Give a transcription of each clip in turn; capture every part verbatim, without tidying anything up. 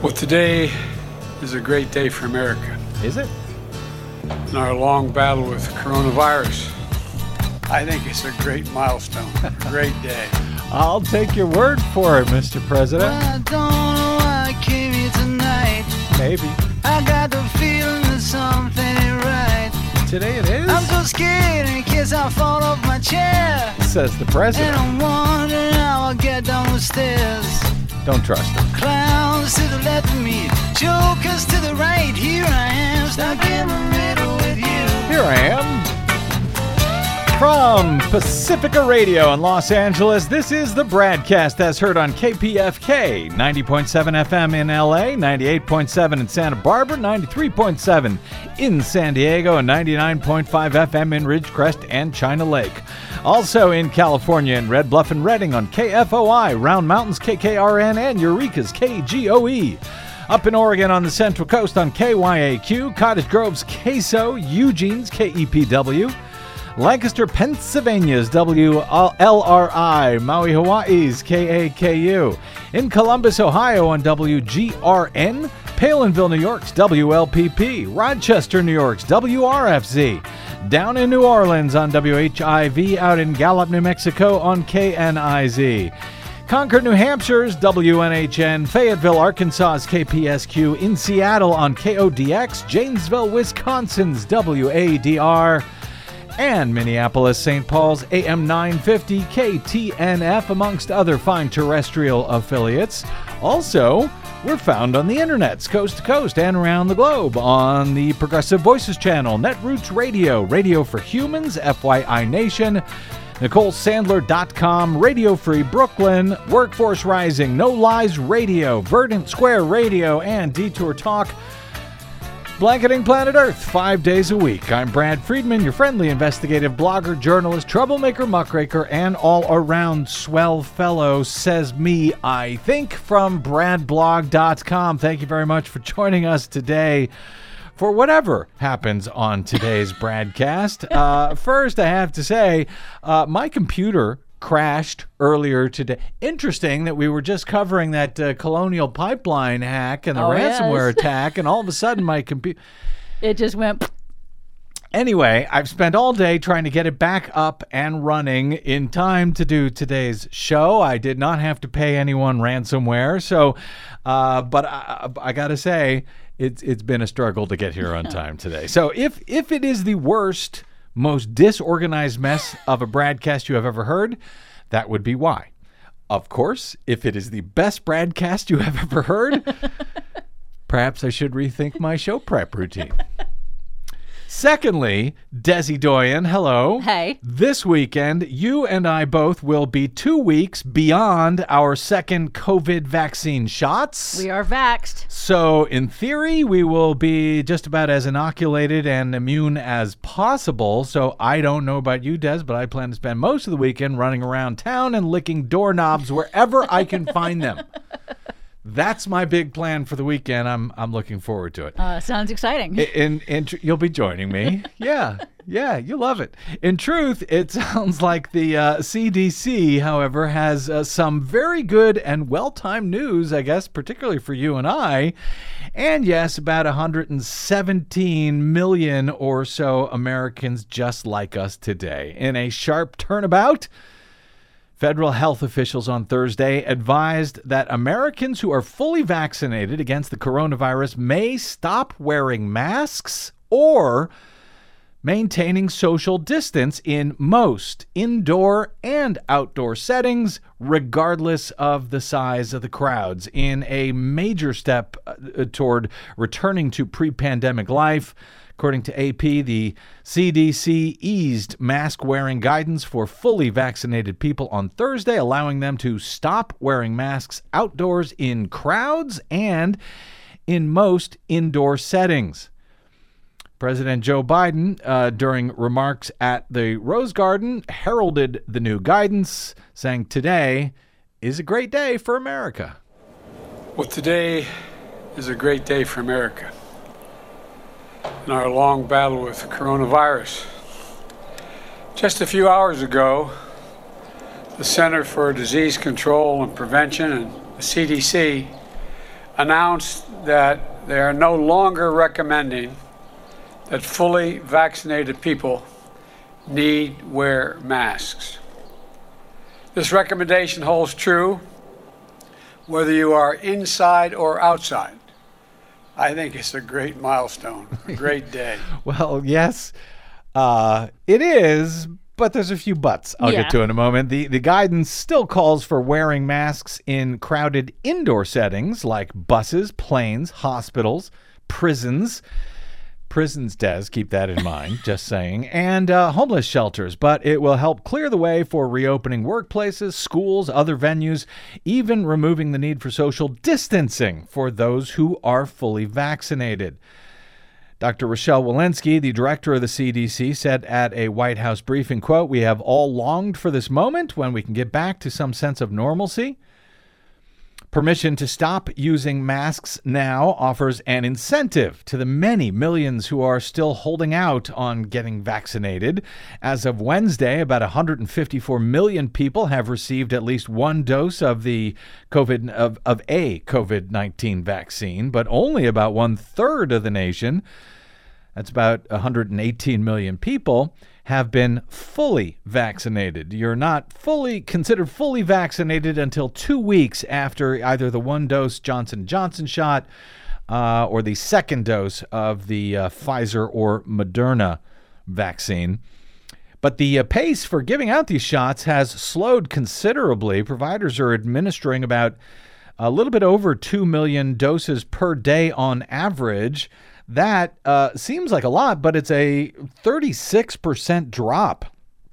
Well, today is a great day for America. Is it? In our long battle with coronavirus, I think it's a great milestone, a great day. I'll take your word for it, Mister President. Well, I don't know why I came here tonight. Maybe. I got the feeling that something ain't right. Today it is, I'm so scared in case I fall off my chair. says the And President. I'm wondering how I'll get down the stairs. Don't trust him. Clowns to the left of me, jokers to the right. Here I am, stuck in the middle with you. Here I am. From Pacifica Radio in Los Angeles, this is the Bradcast as heard on K P F K, ninety point seven F M in L A, ninety-eight point seven in Santa Barbara, ninety-three point seven in San Diego, and ninety-nine point five F M in Ridgecrest and China Lake. Also in California in Red Bluff and Redding on K F O I, Round Mountains K K R N, and Eureka's K G O E. Up in Oregon on the Central Coast on K Y A Q, Cottage Grove's K S O, Eugene's K E P W, Lancaster, Pennsylvania's W L R I, Maui, Hawaii's K A K U, in Columbus, Ohio on W G R N, Palinville, New York's W L P P, Rochester, New York's W R F Z, down in New Orleans on W H I V, out in Gallup, New Mexico on K N I Z. Concord, New Hampshire's W N H N, Fayetteville, Arkansas's K P S Q, in Seattle on K O D X, Janesville, Wisconsin's W A D R, and Minneapolis, Saint Paul's A M nine fifty K T N F, amongst other fine terrestrial affiliates. Also, we're found on the internets, coast to coast and around the globe, on the Progressive Voices channel, Netroots Radio, Radio for Humans, F Y I Nation, Nicole Sandler dot com, Radio Free Brooklyn, Workforce Rising, No Lies Radio, Verdant Square Radio, and Detour Talk. Blanketing planet Earth five days a week. I'm Brad Friedman, your friendly investigative blogger, journalist, troublemaker, muckraker, and all-around swell fellow, says me, I think, from brad blog dot com. Thank you very much for joining us today for whatever happens on today's Bradcast. Uh, first, I have to say, uh, my computer crashed earlier today. Interesting that we were just covering that uh, Colonial Pipeline hack and the Oh, ransomware yes. attack, and all of a sudden my computer... It just went... Anyway, I've spent all day trying to get it back up and running in time to do today's show. I did not have to pay anyone ransomware, so, uh, but I, I gotta say, it's it's been a struggle to get here on time today. So if if it is the worst, most disorganized mess of a Bradcast you have ever heard, that would be why. Of course, if it is the best Bradcast you have ever heard, perhaps I should rethink my show prep routine. Secondly, Desi Doyen, hello. Hey. This weekend, you and I both will be two weeks beyond our second COVID vaccine shots. We are vaxxed. So, in theory, we will be just about as inoculated and immune as possible. So, I don't know about you, Des, but I plan to spend most of the weekend running around town and licking doorknobs wherever I can find them. That's my big plan for the weekend. I'm I'm looking forward to it. Uh, sounds exciting. In, in, in you'll be joining me. Yeah, yeah, you love it. In truth, it sounds like the uh, C D C, however, has uh, some very good and well-timed news, I guess, particularly for you and I. And yes, about one hundred seventeen million or so Americans just like us today. In a sharp turnabout, federal health officials on Thursday advised that Americans who are fully vaccinated against the coronavirus may stop wearing masks or maintaining social distance in most indoor and outdoor settings, regardless of the size of the crowds, in a major step uh, toward returning to pre-pandemic life. According to A P, the C D C eased mask-wearing guidance for fully vaccinated people on Thursday, allowing them to stop wearing masks outdoors in crowds and in most indoor settings. President Joe Biden, uh, during remarks at the Rose Garden, heralded the new guidance, saying today is a great day for America. Well, today is a great day for America. In our long battle with coronavirus. Just a few hours ago, the Center for Disease Control and Prevention and the C D C announced that they are no longer recommending that fully vaccinated people need wear masks. This recommendation holds true whether you are inside or outside. I think it's a great milestone, a great day. Well, yes, uh, it is, but there's a few buts I'll Yeah. get to in a moment. The, the guidance still calls for wearing masks in crowded indoor settings like buses, planes, hospitals, prisons. Prisons, Des, keep that in mind, just saying, and uh, homeless shelters. But it will help clear the way for reopening workplaces, schools, other venues, even removing the need for social distancing for those who are fully vaccinated. Doctor Rochelle Walensky, the director of the C D C, said at a White House briefing, quote, "We have all longed for this moment when we can get back to some sense of normalcy. Permission to stop using masks now offers an incentive to the many millions who are still holding out on getting vaccinated. As of Wednesday, about one hundred fifty-four million people have received at least one dose of the COVID of, of a COVID nineteen vaccine, but only about one third of the nation, that's about one hundred eighteen million people, have been fully vaccinated. You're not fully considered fully vaccinated until two weeks after either the one-dose Johnson and Johnson shot uh, or the second dose of the uh, Pfizer or Moderna vaccine. But the uh, pace for giving out these shots has slowed considerably. Providers are administering about a little bit over two million doses per day on average. That uh, seems like a lot, but it's a thirty-six percent drop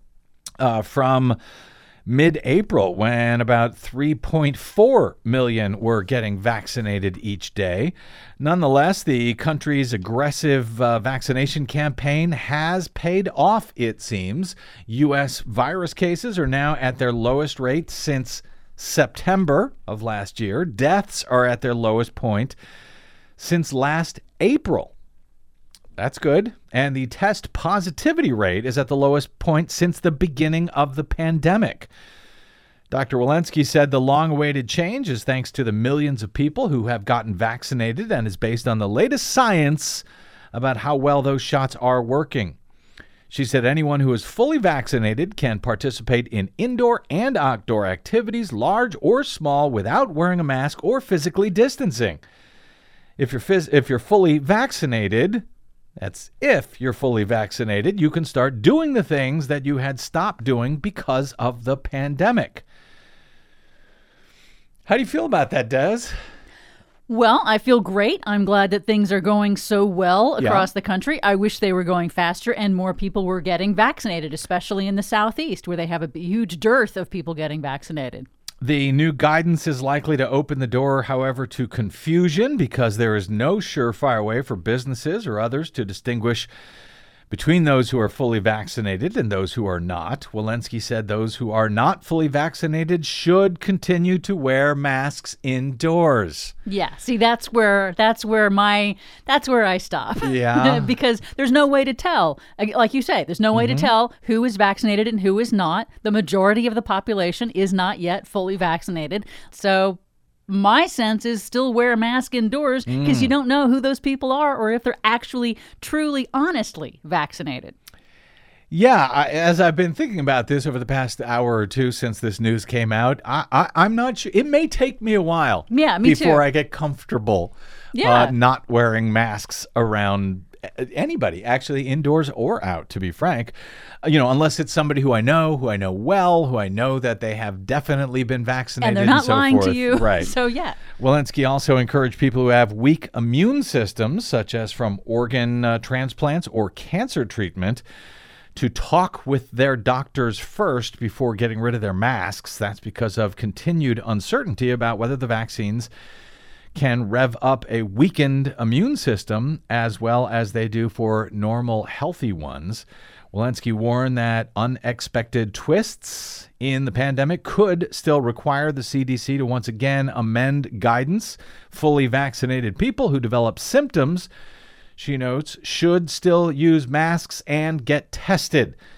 uh, from mid-April when about three point four million were getting vaccinated each day. Nonetheless, the country's aggressive uh, vaccination campaign has paid off, it seems. U S virus cases are now at their lowest rate since September of last year. Deaths are at their lowest point since last April. That's good. And the test positivity rate is at the lowest point since the beginning of the pandemic. Doctor Walensky said the long-awaited change is thanks to the millions of people who have gotten vaccinated and is based on the latest science about how well those shots are working. She said anyone who is fully vaccinated can participate in indoor and outdoor activities, large or small, without wearing a mask or physically distancing. If you're phys- if you're fully vaccinated, that's if you're fully vaccinated, you can start doing the things that you had stopped doing because of the pandemic. How do you feel about that, Des? Well, I feel great. I'm glad that things are going so well across Yeah. the country. I wish they were going faster and more people were getting vaccinated, especially in the Southeast, where they have a huge dearth of people getting vaccinated. The new guidance is likely to open the door, however, to confusion because there is no surefire way for businesses or others to distinguish between those who are fully vaccinated and those who are not. Walensky said those who are not fully vaccinated should continue to wear masks indoors. Yeah, see, that's where that's where my that's where I stop. Yeah. Because there's no way to tell. Like you say, there's no way Mm-hmm. to tell who is vaccinated and who is not. The majority of the population is not yet fully vaccinated. So my sense is still wear a mask indoors because Mm. you don't know who those people are or if they're actually, truly, honestly vaccinated. Yeah, I, as I've been thinking about this over the past hour or two since this news came out, I, I, I'm not sure. It may take me a while Yeah, me before too. I get comfortable Yeah. uh, not wearing masks around anybody, actually indoors or out, to be frank. Uh, You know, unless it's somebody who I know, who I know well, who I know that they have definitely been vaccinated And they're not so lying forth. to you. Right. So, yeah. Walensky also encouraged people who have weak immune systems, such as from organ uh, transplants or cancer treatment, to talk with their doctors first before getting rid of their masks. That's because of continued uncertainty about whether the vaccines can rev up a weakened immune system as well as they do for normal, healthy ones. Walensky warned that unexpected twists in the pandemic could still require the C D C to once again amend guidance. Fully vaccinated people who develop symptoms, she notes, should still use masks and get tested.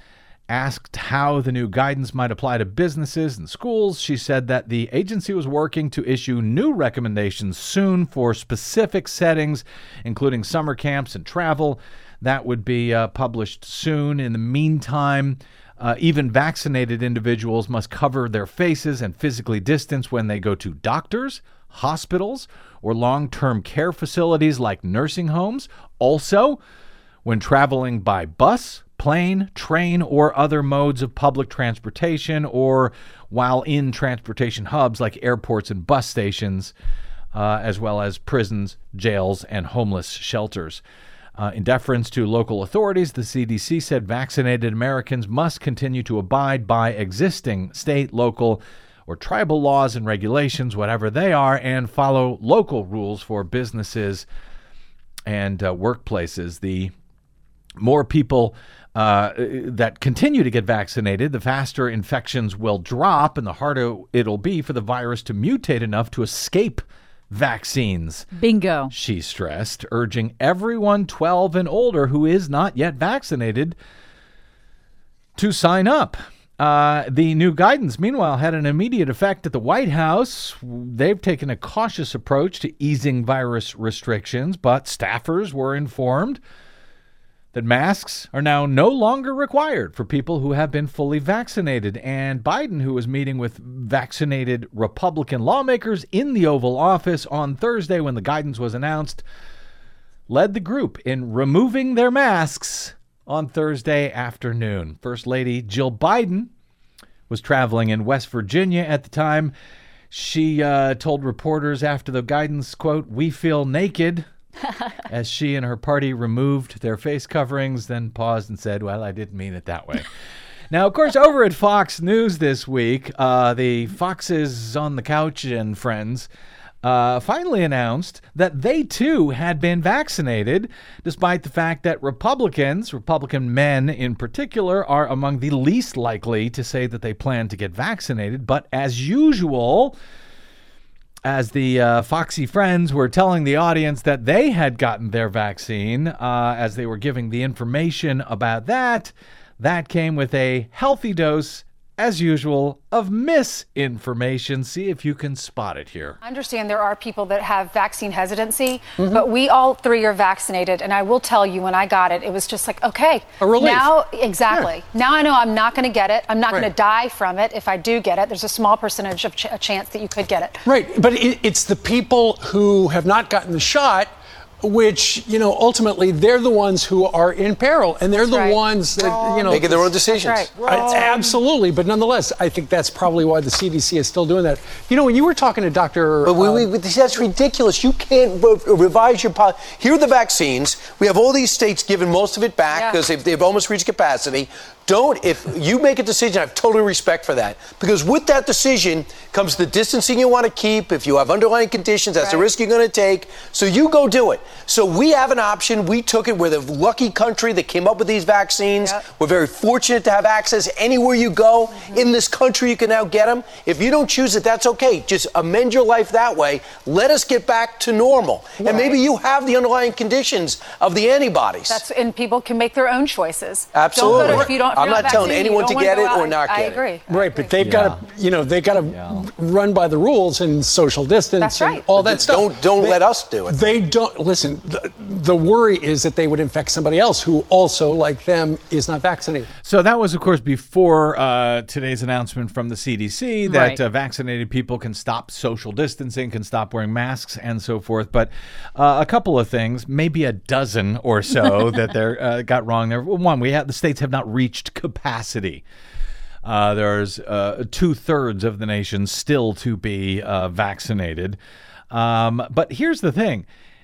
Asked how the new guidance might apply to businesses and schools, she said that the agency was working to issue new recommendations soon for specific settings, including summer camps and travel. That would be uh, published soon. In the meantime, uh, even vaccinated individuals must cover their faces and physically distance when they go to doctors, hospitals, or long-term care facilities like nursing homes. Also, when traveling by bus, plane, train, or other modes of public transportation, or while in transportation hubs like airports and bus stations, uh, as well as prisons, jails, and homeless shelters. Uh, in deference to local authorities, the C D C said vaccinated Americans must continue to abide by existing state, local, or tribal laws and regulations, whatever they are, and follow local rules for businesses and uh, workplaces. The more people uh, that continue to get vaccinated, the faster infections will drop and the harder it'll be for the virus to mutate enough to escape vaccines. Bingo. She stressed, urging everyone twelve and older who is not yet vaccinated to sign up. Uh, the new guidance, meanwhile, had an immediate effect at the White House. They've taken a cautious approach to easing virus restrictions, but staffers were informed that masks are now no longer required for people who have been fully vaccinated. And Biden, who was meeting with vaccinated Republican lawmakers in the Oval Office on Thursday when the guidance was announced, led the group in removing their masks on Thursday afternoon. First Lady Jill Biden was traveling in West Virginia at the time. She uh, told reporters after the guidance, quote, "We feel naked," as she and her party removed their face coverings, then paused and said, "Well, I didn't mean it that way." Now, of course, over at Fox News this week, uh, the Foxes on the Couch and friends uh, finally announced that they, too, had been vaccinated, despite the fact that Republicans, Republican men in particular, are among the least likely to say that they plan to get vaccinated. But as usual, as the uh, Foxy friends were telling the audience that they had gotten their vaccine, uh, as they were giving the information about that, that came with a healthy dose, as usual, of misinformation. See if you can spot it here. I understand there are people that have vaccine hesitancy, mm-hmm. but we all three are vaccinated. And I will tell you, when I got it, it was just like, okay, a relief. Now, exactly. Yeah. Now I know I'm not going to get it. I'm not right. going to die from it if I do get it. There's a small percentage of ch- a chance that you could get it. Right. But it, it's the people who have not gotten the shot, which, you know, ultimately they're the ones who are in peril, and they're that's the right. ones that, Wrong. you know, making their own decisions. That's right. Uh, absolutely, but nonetheless, I think that's probably why the C D C is still doing that. You know, when you were talking to Doctor But we, Uh, we, that's ridiculous. You can't re- revise your policy. Here are the vaccines. We have all these states giving most of it back because yeah. they've, they've almost reached capacity. Don't, if you make a decision, I have total respect for that. Because with that decision comes the distancing you want to keep. If you have underlying conditions, that's right. the risk you're going to take. So you go do it. So we have an option. We took it. We're the lucky country that came up with these vaccines. Yep. We're very fortunate to have access anywhere you go. Mm-hmm. In this country, you can now get them. If you don't choose it, that's okay. Just amend your life that way. Let us get back to normal. Right. And maybe you have the underlying conditions of the antibodies. That's, and people can make their own choices. Absolutely. Don't go to, if you don't, I'm not vaccine, telling anyone to get it or not get I it. agree. Right, but they've Yeah. got to, you know, they've got to Yeah. run by the rules and social distance That's and right. all that stuff. Don't don't They- let us do it. They don't listen. The, the worry is that they would infect somebody else who also, like them, is not vaccinated. So that was, of course, before uh, today's announcement from the C D C that Right. uh, vaccinated people can stop social distancing, can stop wearing masks, and so forth. But uh, a couple of things, maybe a dozen or so, that they uh, got wrong there. One, we have the states have not reached capacity. Uh, there's uh, two thirds of the nation still to be uh, vaccinated. Um, but here's the thing.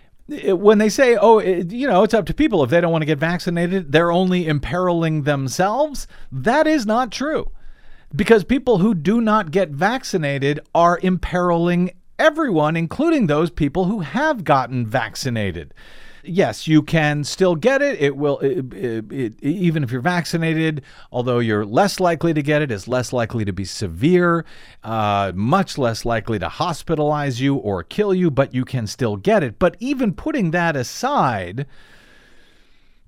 When they say, oh, it, you know, it's up to people if they don't want to get vaccinated, they're only imperiling themselves. That is not true, because people who do not get vaccinated are imperiling everyone, including those people who have gotten vaccinated. Yes, you can still get it. It will, it, it, it, even if you're vaccinated, although you're less likely to get it, it's less likely to be severe, uh, much less likely to hospitalize you or kill you, but you can still get it. But even putting that aside,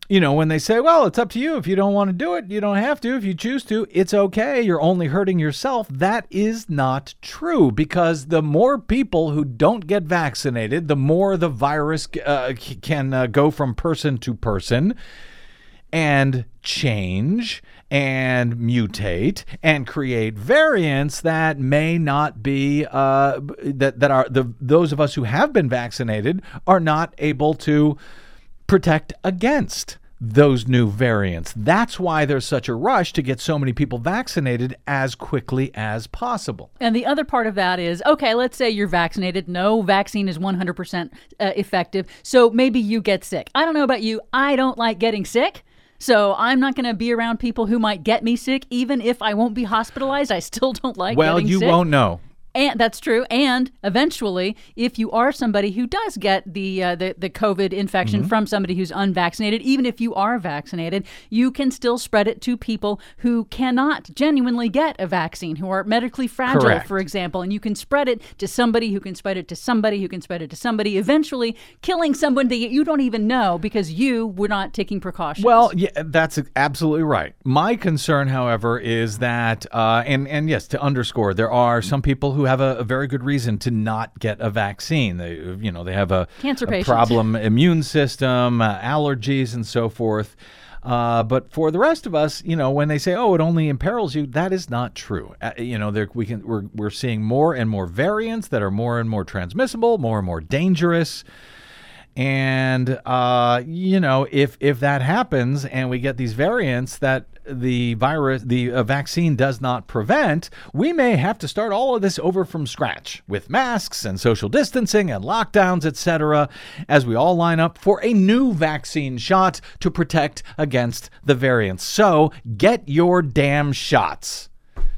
you know, when they say, well, it's up to you. If you don't want to do it, you don't have to. If you choose to, it's okay. You're only hurting yourself. That is not true, because the more people who don't get vaccinated, the more the virus uh, can uh, go from person to person and change and mutate and create variants that may not be uh, that that are the those of us who have been vaccinated are not able to protect against those new variants. That's why there's such a rush to get so many people vaccinated as quickly as possible. And the other part of that is, okay, let's say you're vaccinated. No vaccine is one hundred percent uh, effective. So maybe you get sick. I don't know about you. I don't like getting sick. So I'm not going to be around people who might get me sick. Even if I won't be hospitalized, I still don't like well, getting sick. Well, you won't know. And that's true. And eventually, if you are somebody who does get the uh, the, the COVID infection mm-hmm. from somebody who's unvaccinated, even if you are vaccinated, you can still spread it to people who cannot genuinely get a vaccine, who are medically fragile, Correct. For example. And you can spread it to somebody who can spread it to somebody who can spread it to somebody, eventually killing someone that you don't even know because you were not taking precautions. Well, yeah, that's absolutely right. My concern, however, is that, uh, and, and yes, to underscore, there are some people who have a, a very good reason to not get a vaccine. They, you know, they have a, Cancer a patients. problem immune system, uh, allergies, and so forth. Uh, but for the rest of us, you know, when they say, "Oh, it only imperils you," that is not true. Uh, you know, there, we can we're we're seeing more and more variants that are more and more transmissible, more and more dangerous. And, uh, you know, if if that happens and we get these variants that the virus, the uh, vaccine does not prevent, we may have to start all of this over from scratch with masks and social distancing and lockdowns, et cetera, as we all line up for a new vaccine shot to protect against the variants. So get your damn shots.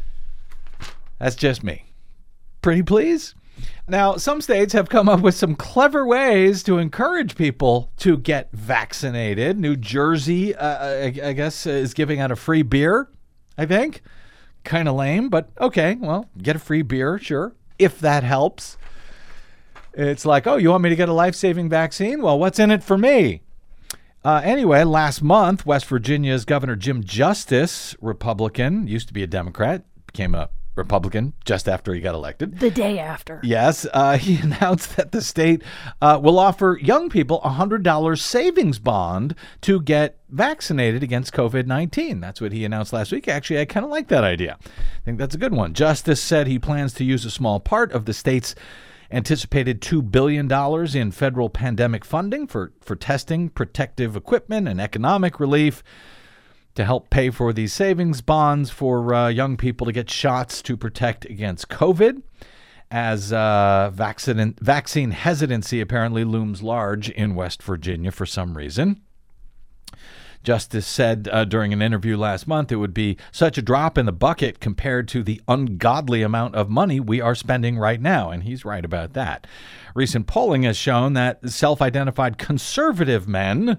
That's just me. Pretty please? Now, some states have come up with some clever ways to encourage people to get vaccinated. New Jersey, uh, I, I guess, is giving out a free beer, I think. Kind of lame, but okay, well, get a free beer, sure, if that helps. It's like, oh, you want me to get a life-saving vaccine? Well, what's in it for me? Uh, anyway, last month, West Virginia's Governor Jim Justice, Republican, used to be a Democrat, became a Republican just after he got elected. The day after. Yes. Uh, he announced that the state uh, will offer young people a one hundred dollars savings bond to get vaccinated against COVID nineteen. That's what he announced last week. Actually, I kind of like that idea. I think that's a good one. Justice said he plans to use a small part of the state's anticipated two billion dollars in federal pandemic funding for, for testing, protective equipment, and economic relief to help pay for these savings bonds for uh, young people to get shots to protect against COVID, as uh, vaccine, vaccine hesitancy apparently looms large in West Virginia for some reason. Justice said uh, during an interview last month it would be such a drop in the bucket compared to the ungodly amount of money we are spending right now, and he's right about that. Recent polling has shown that self-identified conservative men,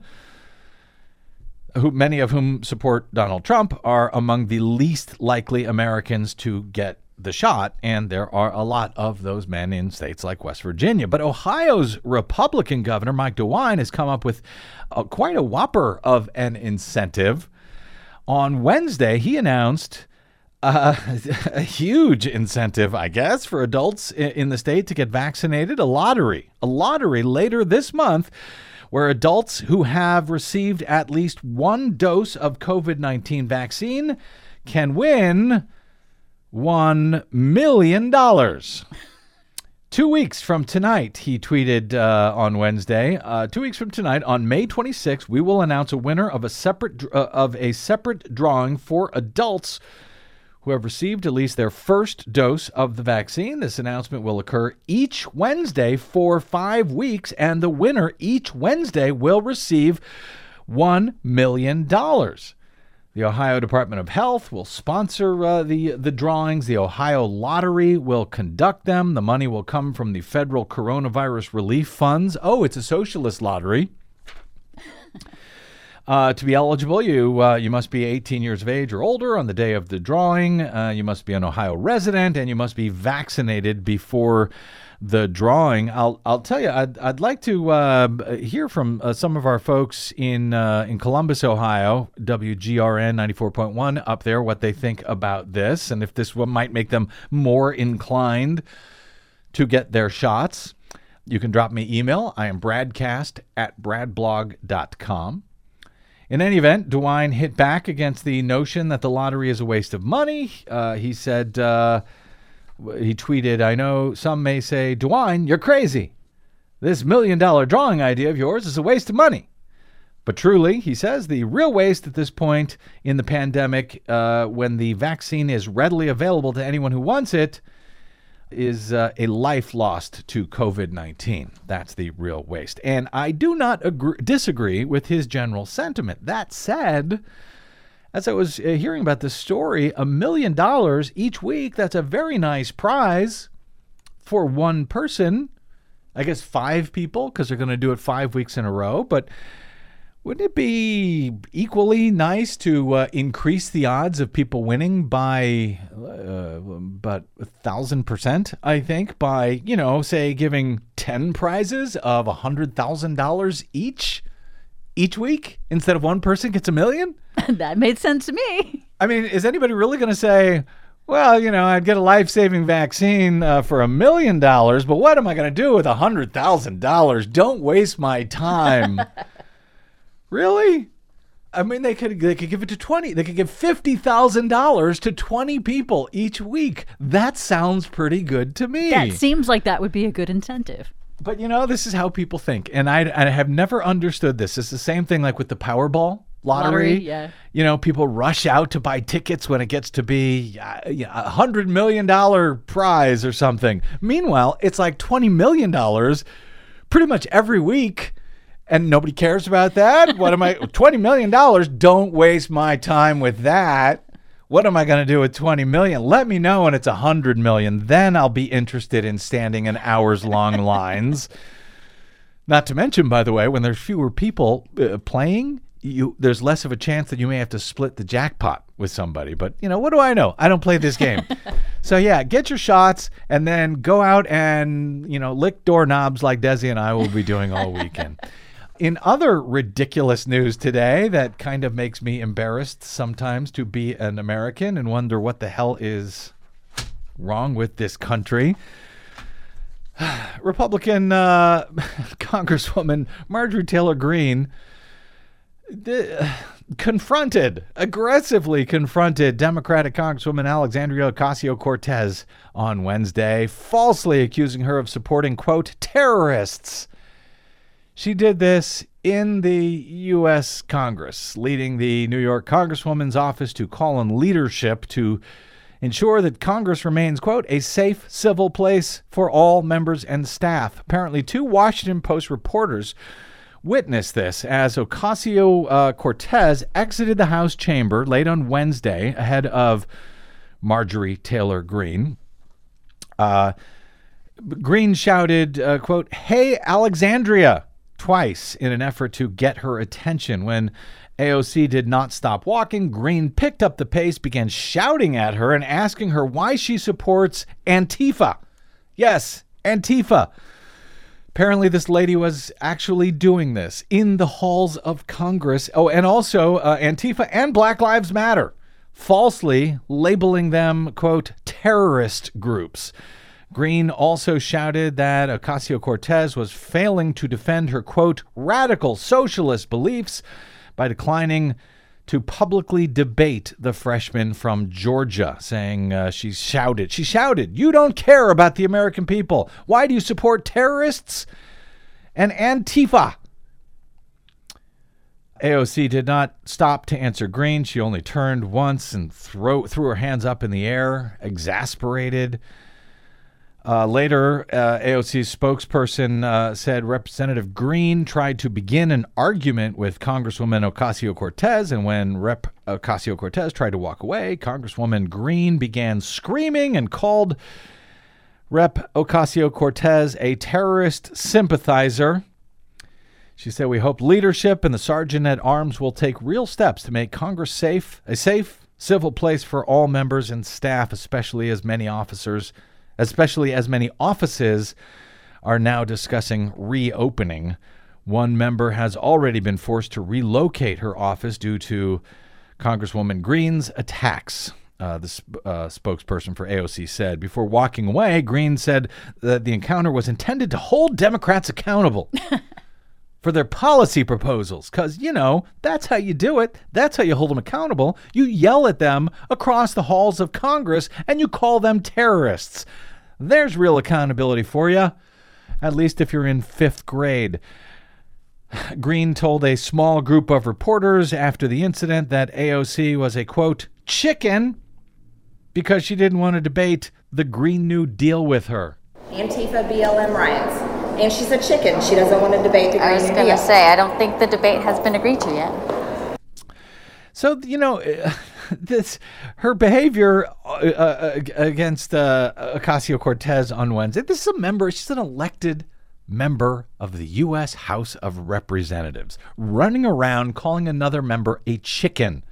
who many of whom support Donald Trump, are among the least likely Americans to get the shot, and there are a lot of those men in states like West Virginia. But Ohio's Republican governor, Mike DeWine, has come up with uh, quite a whopper of an incentive. On Wednesday, he announced uh, a huge incentive, I guess, for adults in, in the state to get vaccinated, a lottery. A lottery later this month where adults who have received at least one dose of COVID nineteen vaccine can win one million dollars. Two weeks from tonight, he tweeted uh, on Wednesday, uh, two weeks from tonight, on May twenty-sixth, we will announce a winner of a separate uh, of a separate drawing for adults who have received at least their first dose of the vaccine. This announcement will occur each Wednesday for five weeks, and the winner each Wednesday will receive one million dollars. The Ohio Department of Health will sponsor uh, the, the drawings. The Ohio Lottery will conduct them. The money will come from the federal coronavirus relief funds. Oh, it's a socialist lottery. Uh, to be eligible, you uh, you must be eighteen years of age or older on the day of the drawing. Uh, you must be an Ohio resident, and you must be vaccinated before the drawing. I'll I'll tell you, I'd I'd like to uh, hear from uh, some of our folks in uh, in Columbus, Ohio, W G R N ninety-four point one up there, what they think about this, and if this one might make them more inclined to get their shots. You can drop me email. I am bradcast at bradblog dot com. In any event, DeWine hit back against the notion that the lottery is a waste of money. Uh, he said, uh, he tweeted, I know some may say, DeWine, you're crazy. This million dollar drawing idea of yours is a waste of money. But truly, he says, the real waste at this point in the pandemic, uh, when the vaccine is readily available to anyone who wants it, is uh, a life lost to covid nineteen. That's the real waste. And I do not agree, disagree with his general sentiment. That said, as I was uh, hearing about this story, a million dollars each week, that's a very nice prize for one person. I guess five people, because they're going to do it five weeks in a row. But wouldn't it be equally nice to uh, increase the odds of people winning by uh, about a thousand percent, I think, by, you know, say giving ten prizes of one hundred thousand dollars each, each week, instead of one person gets a million? That made sense to me. I mean, is anybody really going to say, well, you know, I'd get a life-saving vaccine uh, for a million dollars, but what am I going to do with one hundred thousand dollars? Don't waste my time. Really? I mean, they could they could give it to twenty. They could give fifty thousand dollars to twenty people each week. That sounds pretty good to me. That seems like that would be a good incentive. But, you know, this is how people think. And I, I have never understood this. It's the same thing like with the Powerball lottery. Lottery, yeah. You know, people rush out to buy tickets when it gets to be uh, a one hundred million dollars prize or something. Meanwhile, it's like twenty million dollars pretty much every week. And nobody cares about that? What am I, twenty million dollars? Don't waste my time with that. What am I going to do with twenty million dollars? Let me know when it's one hundred million dollars. Then I'll be interested in standing in hours-long lines. Not to mention, by the way, when there's fewer people uh, playing, you there's less of a chance that you may have to split the jackpot with somebody. But, you know, what do I know? I don't play this game. So, yeah, get your shots and then go out and, you know, lick doorknobs like Desi and I will be doing all weekend. In other ridiculous news today that kind of makes me embarrassed sometimes to be an American and wonder what the hell is wrong with this country. Republican uh, Congresswoman Marjorie Taylor Greene uh, confronted, aggressively confronted Democratic Congresswoman Alexandria Ocasio-Cortez on Wednesday, falsely accusing her of supporting, quote, terrorists. She did this in the U S Congress, leading the New York Congresswoman's office to call on leadership to ensure that Congress remains, quote, a safe civil place for all members and staff. Apparently, two Washington Post reporters witnessed this as Ocasio-Cortez exited the House chamber late on Wednesday ahead of Marjorie Taylor Greene. Uh, Greene shouted, uh, quote, "Hey, Alexandria," twice in an effort to get her attention. When A O C did not stop walking, Greene picked up the pace, began shouting at her and asking her why she supports Antifa. Yes, Antifa. Apparently, this lady was actually doing this in the halls of Congress. Oh, and also uh, Antifa and Black Lives Matter, falsely labeling them, quote, terrorist groups. Greene also shouted that Ocasio-Cortez was failing to defend her, quote, radical socialist beliefs by declining to publicly debate the freshman from Georgia, saying uh, she shouted, she shouted, "You don't care about the American people. Why do you support terrorists and Antifa?" A O C did not stop to answer Greene. She only turned once and throw, threw her hands up in the air, exasperated. Uh, later, uh, A O C's spokesperson uh, said Representative Greene tried to begin an argument with Congresswoman Ocasio-Cortez, and when Rep Ocasio-Cortez tried to walk away, Congresswoman Greene began screaming and called Rep Ocasio-Cortez a terrorist sympathizer. She said, "We hope leadership and the Sergeant at Arms will take real steps to make Congress safe, a safe civil place for all members and staff, especially as many officers especially as many offices are now discussing reopening. One member has already been forced to relocate her office due to Congresswoman Greene's attacks. Uh, the sp- uh, spokesperson for A O C said. Before walking away, Greene said that the encounter was intended to hold Democrats accountable for their policy proposals. Because, you know, that's how you do it. That's how you hold them accountable. You yell at them across the halls of Congress and you call them terrorists. There's real accountability for you, at least if you're in fifth grade. Greene told a small group of reporters after the incident that A O C was a, quote, chicken, because she didn't want to debate the Green New Deal with her. Antifa B L M riots. And she's a chicken. She doesn't want to debate the Green New Deal. I was going to say, I don't think the debate has been agreed to yet. So, you know, this her behavior uh, against uh, Ocasio-Cortez on Wednesday, this is a member, she's an elected member of the U S House of Representatives, running around calling another member a chicken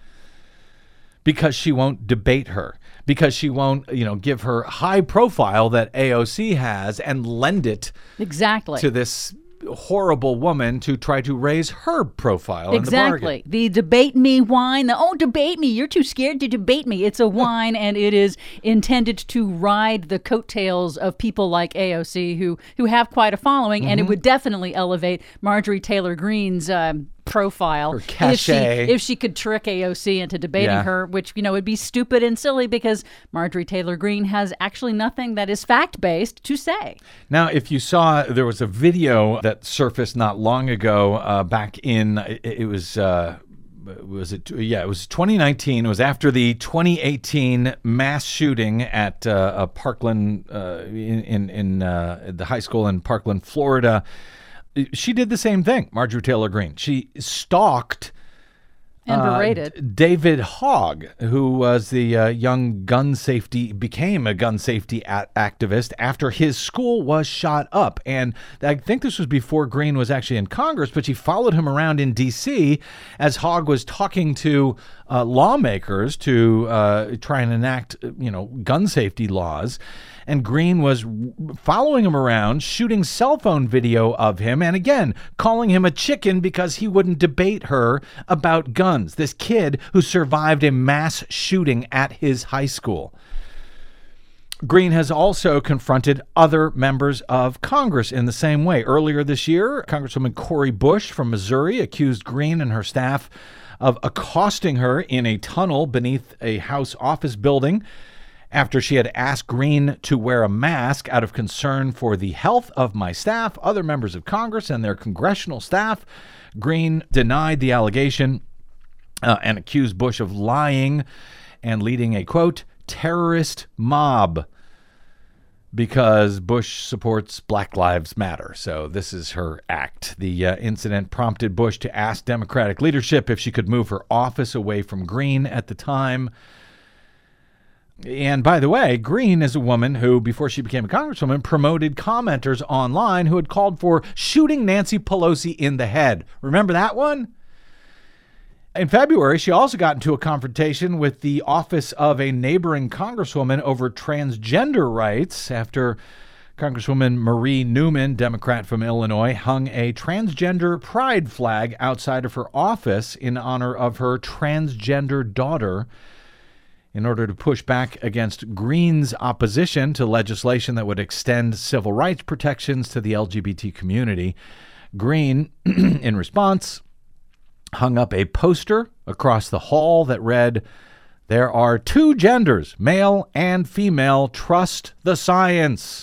because she won't debate her, because she won't, you know, give her high profile that A O C has and lend it exactly to this horrible woman to try to raise her profile. Exactly. In the, the debate me whine, the, oh, debate me, you're too scared to debate me. It's a whine, and it is intended to ride the coattails of people like A O C who, who have quite a following, mm-hmm. and it would definitely elevate Marjorie Taylor Greene's um, profile her cachet. If she, if she could trick A O C into debating yeah. her, which, you know, would be stupid and silly because Marjorie Taylor Greene has actually nothing that is fact-based to say. Now, if you saw, there was a video that surfaced not long ago uh, back in, it, it was, uh, was it, yeah, it was twenty nineteen. It was after the twenty eighteen mass shooting at uh, a Parkland, uh, in, in, in uh, the high school in Parkland, Florida. She did the same thing, Marjorie Taylor Greene. She stalked and berated uh, David Hogg, who was the uh, young gun safety, became a gun safety a- activist after his school was shot up. And I think this was before Greene was actually in Congress, but she followed him around in D C as Hogg was talking to uh, lawmakers to uh, try and enact, you know, gun safety laws. And Greene was following him around, shooting cell phone video of him, and again, calling him a chicken because he wouldn't debate her about guns. This kid who survived a mass shooting at his high school. Greene has also confronted other members of Congress in the same way. Earlier this year, Congresswoman Cori Bush from Missouri accused Greene and her staff of accosting her in a tunnel beneath a House office building after she had asked Greene to wear a mask out of concern for the health of my staff, other members of Congress, and their congressional staff. Greene denied the allegation uh, and accused Bush of lying and leading a, quote, terrorist mob because Bush supports Black Lives Matter. So this is her act. The uh, incident prompted Bush to ask Democratic leadership if she could move her office away from Greene at the time. And by the way, Greene is a woman who, before she became a congresswoman, promoted commenters online who had called for shooting Nancy Pelosi in the head. Remember that one? In February, she also got into a confrontation with the office of a neighboring congresswoman over transgender rights after Congresswoman Marie Newman, Democrat from Illinois, hung a transgender pride flag outside of her office in honor of her transgender daughter, in order to push back against Greene's opposition to legislation that would extend civil rights protections to the L G B T community. Greene, in response, hung up a poster across the hall that read, "There are two genders, male and female. Trust the science."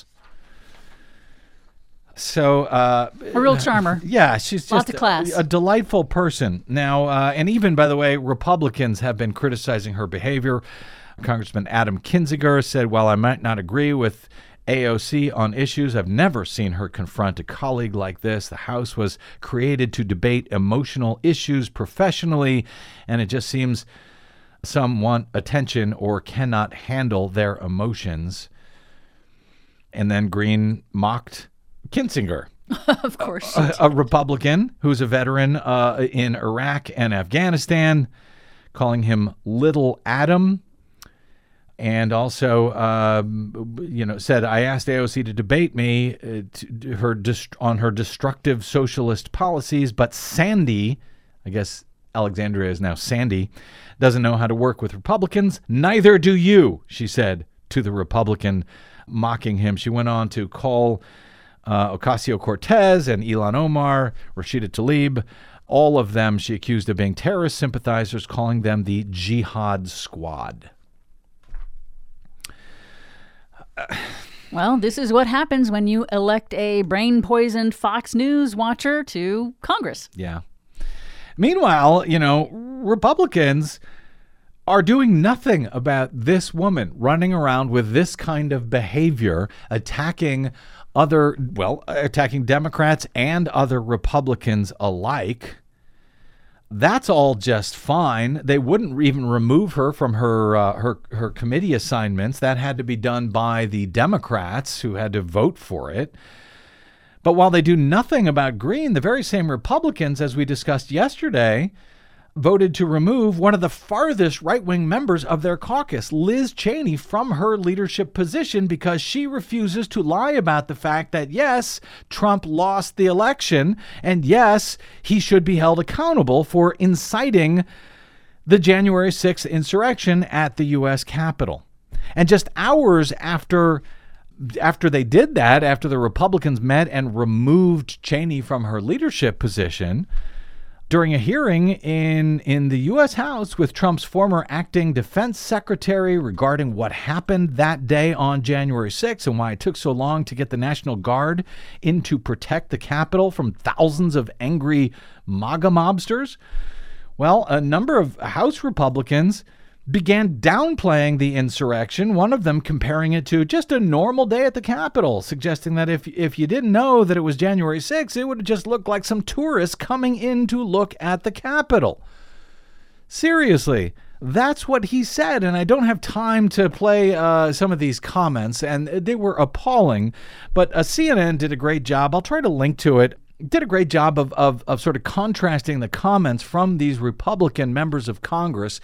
So, uh, a real charmer. Yeah, she's Lots just of class. A, a delightful person. Now, uh, and even, by the way, Republicans have been criticizing her behavior. Congressman Adam Kinzinger said, while I might not agree with A O C on issues, I've never seen her confront a colleague like this. The House was created to debate emotional issues professionally, and it just seems some want attention or cannot handle their emotions. And then Greene mocked Kinzinger, of course, a, a Republican who's a veteran uh, in Iraq and Afghanistan, calling him Little Adam. And also, um, you know, said, I asked A O C to debate me uh, to, her dist- on her destructive socialist policies, but Sandy, I guess Alexandria is now Sandy, doesn't know how to work with Republicans. Neither do you, she said to the Republican, mocking him. She went on to call uh, Ocasio-Cortez and Ilhan Omar, Rashida Tlaib, all of them she accused of being terrorist sympathizers, calling them the Jihad Squad. Well, this is what happens when you elect a brain-poisoned Fox News watcher to Congress. Yeah. Meanwhile, you know, Republicans are doing nothing about this woman running around with this kind of behavior, attacking other, well, attacking Democrats and other Republicans alike. That's all just fine. They wouldn't even remove her from her uh, her her committee assignments. That had to be done by the Democrats who had to vote for it. But while they do nothing about Green, the very same Republicans, as we discussed yesterday, voted to remove one of the farthest right-wing members of their caucus, Liz Cheney, from her leadership position because she refuses to lie about the fact that, yes, Trump lost the election, and yes, he should be held accountable for inciting the January sixth insurrection at the U S Capitol. And just hours after after they did that, after the Republicans met and removed Cheney from her leadership position, during a hearing in, in the U S House with Trump's former acting defense secretary regarding what happened that day on January sixth and why it took so long to get the National Guard in to protect the Capitol from thousands of angry MAGA mobsters, well, a number of House Republicans began downplaying the insurrection, one of them comparing it to just a normal day at the Capitol, suggesting that if if you didn't know that it was January sixth, it would just look like some tourists coming in to look at the Capitol. Seriously, that's what he said, and I don't have time to play uh, some of these comments, and they were appalling, but uh, C N N did a great job. I'll try to link to it. Did a great job of, of, of sort of contrasting the comments from these Republican members of Congress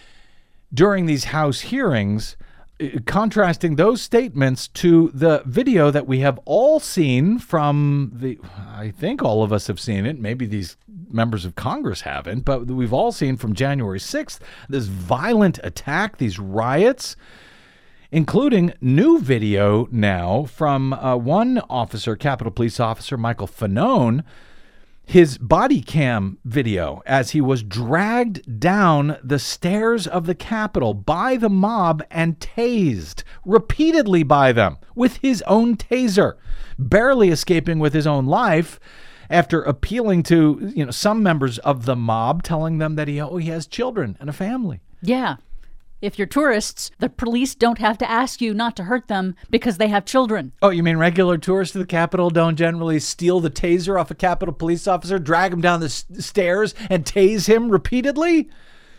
during these House hearings, contrasting those statements to the video that we have all seen from the, I think all of us have seen it, maybe these members of Congress haven't, but we've all seen from January sixth, this violent attack, these riots, including new video now from uh, one officer, Capitol Police Officer Michael Fanone, his body cam video as he was dragged down the stairs of the Capitol by the mob and tased repeatedly by them with his own taser, barely escaping with his own life after appealing to, you know, some members of the mob, telling them that he, oh, he has children and a family. Yeah. If you're tourists, the police don't have to ask you not to hurt them because they have children. Oh, you mean regular tourists to the Capitol don't generally steal the taser off a Capitol police officer, drag him down the s- stairs, and tase him repeatedly?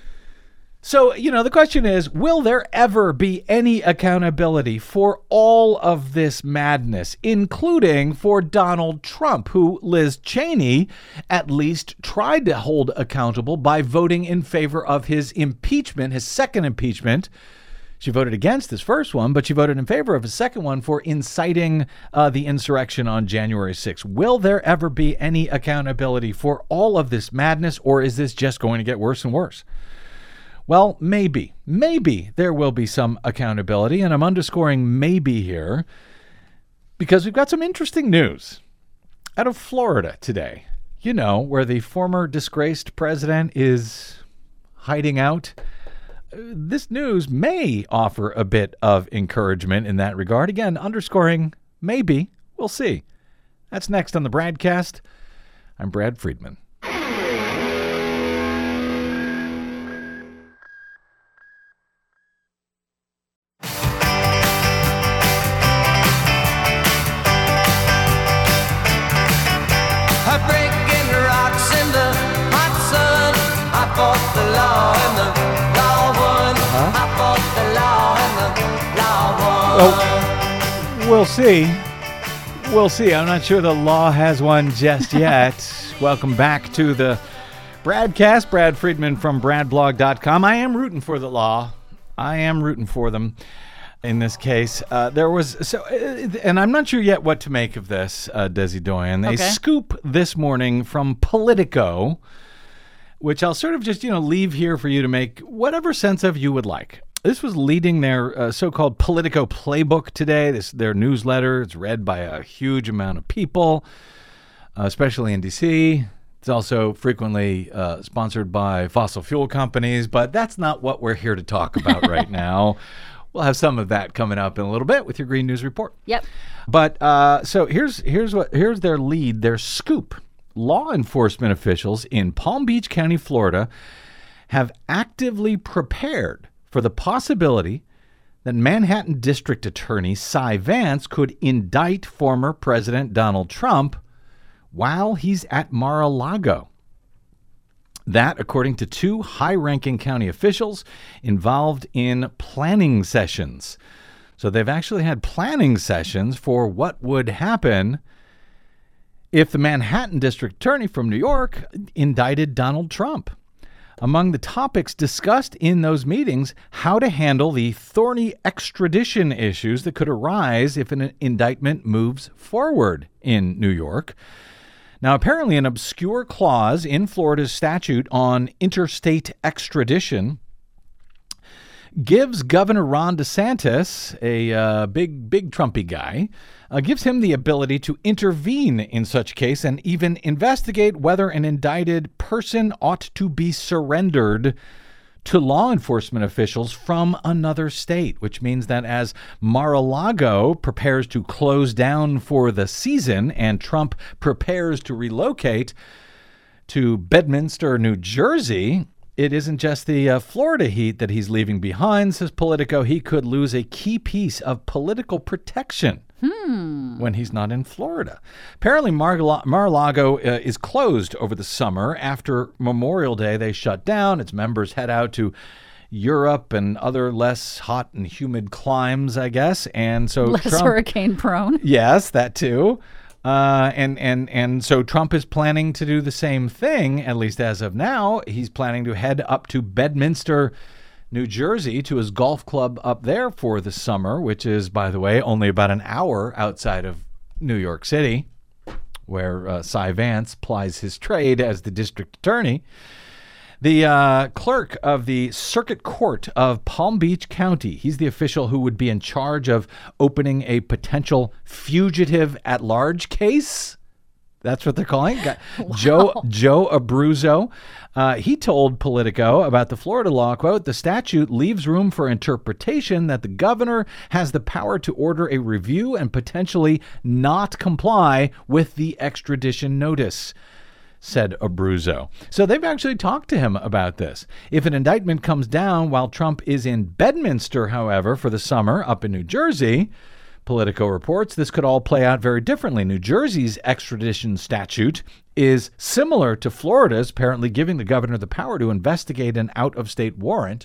So, you know, the question is, will there ever be any accountability for all of this madness, including for Donald Trump, who Liz Cheney at least tried to hold accountable by voting in favor of his impeachment, his second impeachment. She voted against his first one, but she voted in favor of his second one for inciting uh, the insurrection on January sixth. Will there ever be any accountability for all of this madness, or is this just going to get worse and worse? Well, maybe, maybe there will be some accountability, and I'm underscoring maybe here because we've got some interesting news out of Florida today. You know, where the former disgraced president is hiding out. This news may offer a bit of encouragement in that regard. Again, underscoring maybe. We'll see. That's next on the Bradcast. I'm Brad Friedman. Well, we'll see. We'll see. I'm not sure the law has one just yet. Welcome back to the Bradcast. Brad Friedman from brad blog dot com. I am rooting for the law. I am rooting for them in this case. Uh, there was so, uh, and I'm not sure yet what to make of this, uh, Desi Doyen. A Okay. scoop this morning from Politico, which I'll sort of just, you know, leave here for you to make whatever sense of you would like. This was leading their uh, so-called Politico playbook today. This their newsletter. It's read by a huge amount of people, uh, especially in D C. It's also frequently uh, sponsored by fossil fuel companies, but that's not what we're here to talk about right now. We'll have some of that coming up in a little bit with your Green News Report. Yep. But uh, so here's here's what here's their lead, their scoop. Law enforcement officials in Palm Beach County, Florida, have actively prepared for the possibility that Manhattan District Attorney Cy Vance could indict former President Donald Trump while he's at Mar-a-Lago. That, according to two high-ranking county officials involved in planning sessions. So they've actually had planning sessions for what would happen if the Manhattan District Attorney from New York indicted Donald Trump. Among the topics discussed in those meetings, how to handle the thorny extradition issues that could arise if an indictment moves forward in New York. Now, apparently an obscure clause in Florida's statute on interstate extradition gives Governor Ron DeSantis, a uh, big, big Trumpy guy, uh, gives him the ability to intervene in such case and even investigate whether an indicted person ought to be surrendered to law enforcement officials from another state, which means that as Mar-a-Lago prepares to close down for the season and Trump prepares to relocate to Bedminster, New Jersey, it isn't just the uh, Florida heat that he's leaving behind, says Politico. He could lose a key piece of political protection hmm. when he's not in Florida. Apparently, Mar- Mar-a-Lago uh, is closed over the summer. After Memorial Day, they shut down. Its members head out to Europe and other less hot and humid climes, I guess. And so less Trump, hurricane prone. Yes, that too. Uh, and, and, and so Trump is planning to do the same thing, at least as of now. He's planning to head up to Bedminster, New Jersey, to his golf club up there for the summer, which is, by the way, only about an hour outside of New York City, where uh, Cy Vance plies his trade as the district attorney. The uh, clerk of the Circuit Court of Palm Beach County, he's the official who would be in charge of opening a potential fugitive at large case. That's what they're calling it. Wow. Joe Joe Abruzzo. Uh, he told Politico about the Florida law, quote, the statute leaves room for interpretation that the governor has the power to order a review and potentially not comply with the extradition notice, said Abruzzo. So they've actually talked to him about this. If an indictment comes down while Trump is in Bedminster, however, for the summer up in New Jersey, Politico reports this could all play out very differently. New Jersey's extradition statute is similar to Florida's, apparently giving the governor the power to investigate an out-of-state warrant.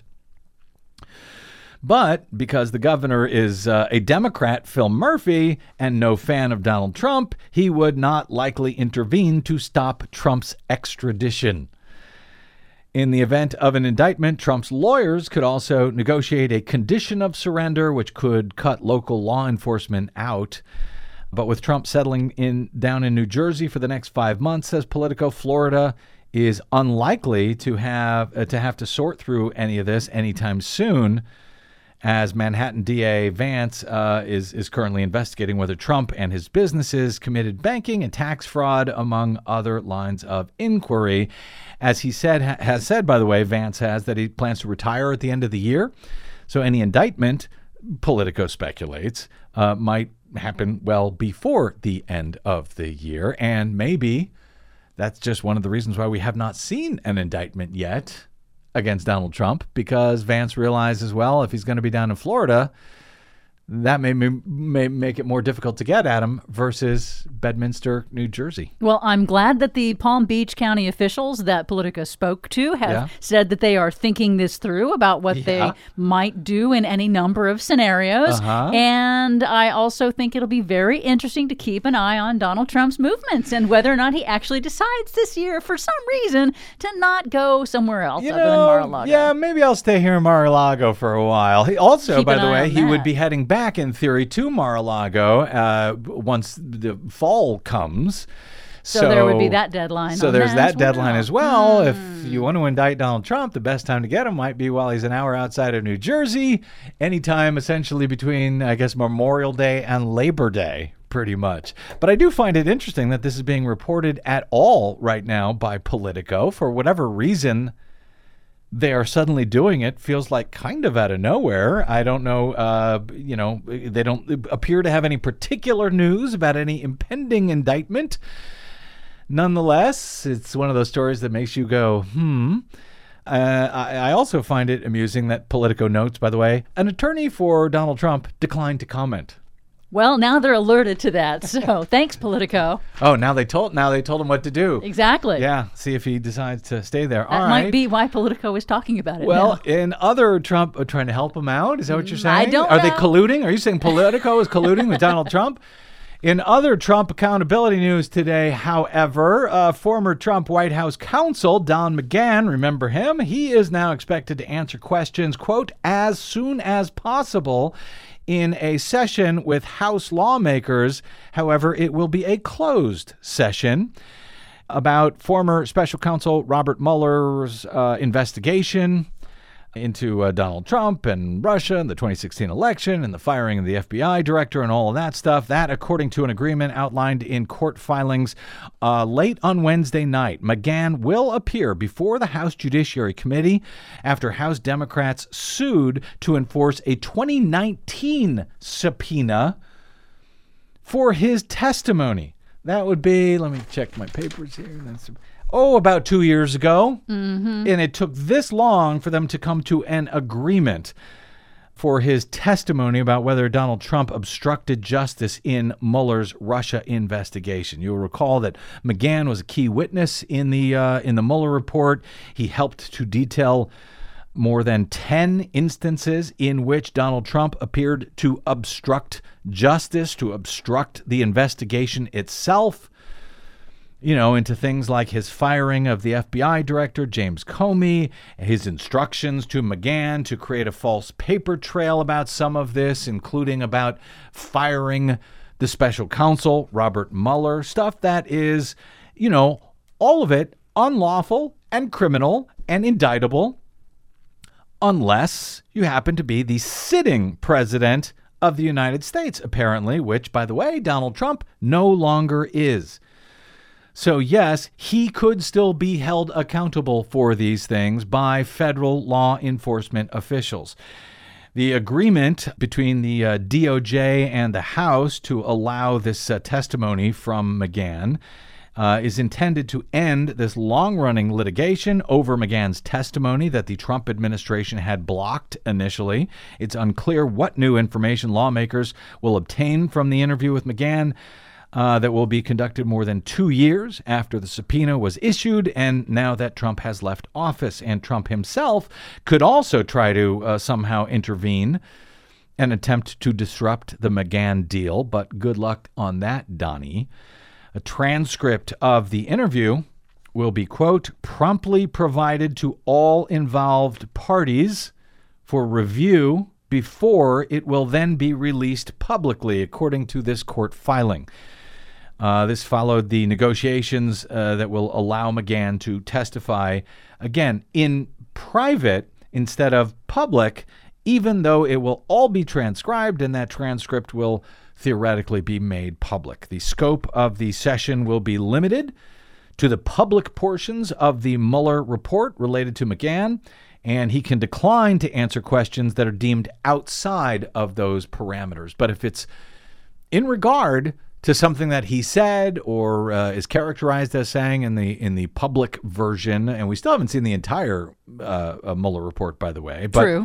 But because the governor is uh, a Democrat, Phil Murphy, and no fan of Donald Trump, he would not likely intervene to stop Trump's extradition. In the event of an indictment, Trump's lawyers could also negotiate a condition of surrender, which could cut local law enforcement out. But with Trump settling in down in New Jersey for the next five months, says Politico, Florida is unlikely to have uh, to have to sort through any of this anytime soon, as Manhattan D A Vance uh, is, is currently investigating whether Trump and his businesses committed banking and tax fraud, among other lines of inquiry. As he said, ha- has said, by the way, Vance has, that he plans to retire at the end of the year. So any indictment, Politico speculates, uh, might happen well before the end of the year. And maybe that's just one of the reasons why we have not seen an indictment yet against Donald Trump, because Vance realizes, well, if he's going to be down in Florida, that may, may make it more difficult to get at him versus Bedminster, New Jersey. Well, I'm glad that the Palm Beach County officials that Politico spoke to have Yeah. said that they are thinking this through about what Yeah. they might do in any number of scenarios. Uh-huh. And I also think it'll be very interesting to keep an eye on Donald Trump's movements and whether or not he actually decides this year, for some reason, to not go somewhere else You other than know, Mar-a-Lago. yeah, maybe I'll stay here in Mar-a-Lago for a while. He also, Keep by an the eye way, on he would that. be heading back in theory to Mar-a-Lago uh, once the fall comes. So there would be that deadline So on there's that that as well. deadline as well. Hmm. If you want to indict Donald Trump, the best time to get him might be while he's an hour outside of New Jersey, anytime essentially between, I guess, Memorial Day and Labor Day, pretty much. But I do find it interesting that this is being reported at all right now by Politico. For whatever reason they are suddenly doing it, feels like kind of out of nowhere. I don't know, uh, you know, they don't appear to have any particular news about any impending indictment. Nonetheless, it's one of those stories that makes you go, hmm. Uh, I, I also find it amusing that Politico notes, by the way, an attorney for Donald Trump declined to comment. Well, now they're alerted to that. So thanks, Politico. Oh, now they told now they told him what to do. Exactly. Yeah, see if he decides to stay there. That All might right. be why Politico is talking about it Well, now. in other Trump uh, trying to help him out, is that what you're saying? I don't Are they know. colluding? Are you saying Politico is colluding with Donald Trump? In other Trump accountability news today, however, uh, former Trump White House counsel Don McGahn, remember him? He is now expected to answer questions, quote, as soon as possible in a session with House lawmakers. However, it will be a closed session about former special counsel Robert Mueller's uh, investigation into uh, Donald Trump and Russia and the twenty sixteen election and the firing of the F B I director and all of that stuff. That, according to an agreement outlined in court filings uh, late on Wednesday night, McGahn will appear before the House Judiciary Committee after House Democrats sued to enforce a twenty nineteen subpoena for his testimony. That would be, let me check my papers here. That's Oh, about two years ago. Mm-hmm. And it took this long for them to come to an agreement for his testimony about whether Donald Trump obstructed justice in Mueller's Russia investigation. You'll recall that McGahn was a key witness in the uh, in the Mueller report. He helped to detail more than ten instances in which Donald Trump appeared to obstruct justice, to obstruct the investigation itself. You know, into things like his firing of the F B I director, James Comey, his instructions to McGahn to create a false paper trail about some of this, including about firing the special counsel, Robert Mueller, stuff that is, you know, all of it unlawful and criminal and indictable, unless you happen to be the sitting president of the United States, apparently, which, by the way, Donald Trump no longer is. So, yes, he could still be held accountable for these things by federal law enforcement officials. The agreement between the uh, D O J and the House to allow this uh, testimony from McGahn uh, is intended to end this long-running litigation over McGahn's testimony that the Trump administration had blocked initially. It's unclear what new information lawmakers will obtain from the interview with McGahn. Uh, that will be conducted more than two years after the subpoena was issued, and now that Trump has left office. And Trump himself could also try to uh, somehow intervene and attempt to disrupt the McGahn deal, but good luck on that, Donnie. A transcript of the interview will be, quote, promptly provided to all involved parties for review before it will then be released publicly, according to this court filing. Uh, this followed the negotiations uh, that will allow McGahn to testify, again, in private instead of public, even though it will all be transcribed and that transcript will theoretically be made public. The scope of the session will be limited to the public portions of the Mueller report related to McGahn, and he can decline to answer questions that are deemed outside of those parameters. But if it's in regard to something that he said or uh, is characterized as saying in the in the public version, and we still haven't seen the entire uh, uh, Mueller report, by the way. But, True.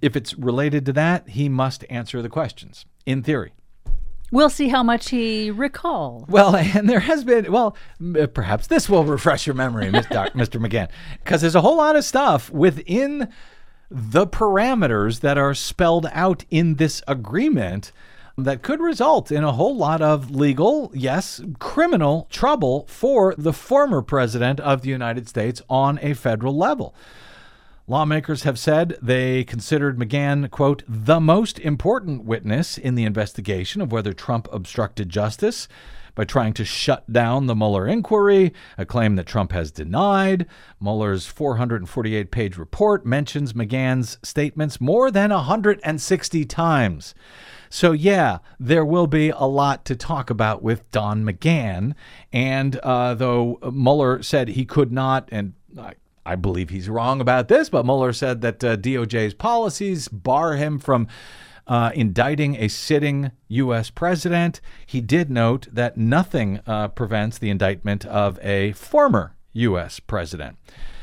if it's related to that, he must answer the questions, in theory. We'll see how much he recalls. Well, and there has been, well, perhaps this will refresh your memory, Mister McGahn, because there's a whole lot of stuff within the parameters that are spelled out in this agreement that could result in a whole lot of legal, yes, criminal trouble for the former president of the United States on a federal level. Lawmakers have said they considered McGahn, quote, the most important witness in the investigation of whether Trump obstructed justice by trying to shut down the Mueller inquiry, a claim that Trump has denied. Mueller's four hundred forty-eight page report mentions McGahn's statements more than one hundred sixty times. So, yeah, there will be a lot to talk about with Don McGahn. And uh, though Mueller said he could not, and I I believe he's wrong about this, but Mueller said that uh, D O J's policies bar him from uh, indicting a sitting U S president. He did note that nothing uh, prevents the indictment of a former U S president.